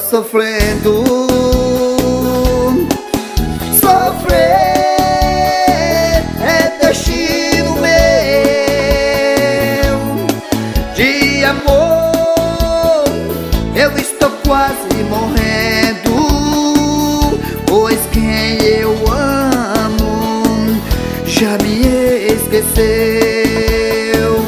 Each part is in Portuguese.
sofrendo. Sofrer é destino meu de amor. Eu estou quase morrendo, pois quem eu amo já me esqueceu.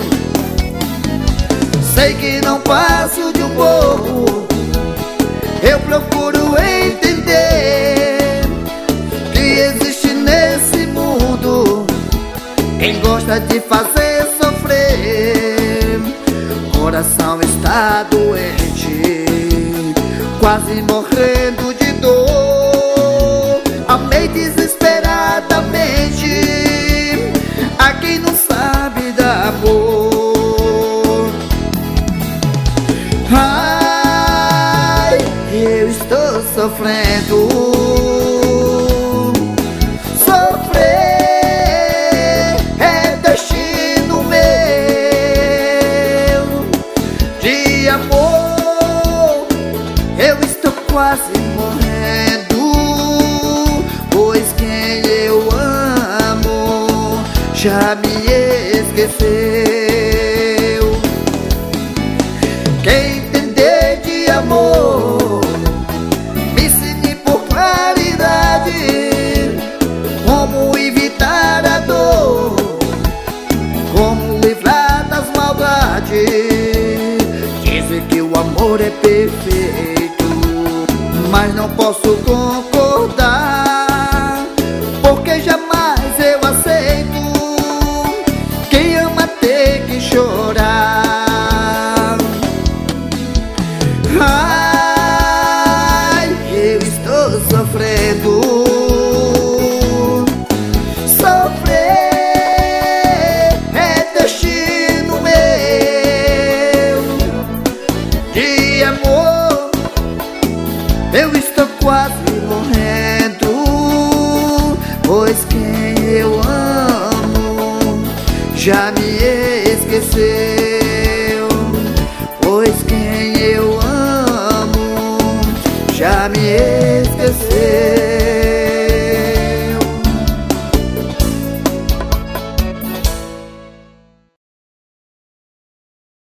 Sei que não passo de um bobo, eu procuro entender que existe nesse mundo quem gosta de fazer sofrer. Coração está doente, quase morrendo de dor. Amei desesperadamente a quem não sabe dar amor. Ai, eu estou sofrendo. Sofrer é destino meu de amor. Eu estou quase morrendo, pois quem eu amo já me esqueceu. Quem entender de amor, me ensine por claridade como evitar a dor, como livrar das maldades. Dizem que o amor é perfeito, mas não posso concordar, porque jamais eu aceito quem ama ter que chorar. Ai, eu estou sofrendo. Sofrer é destino meu de amor. Eu estou quase morrendo, pois quem eu amo já me esqueceu. Pois quem eu amo já me esqueceu.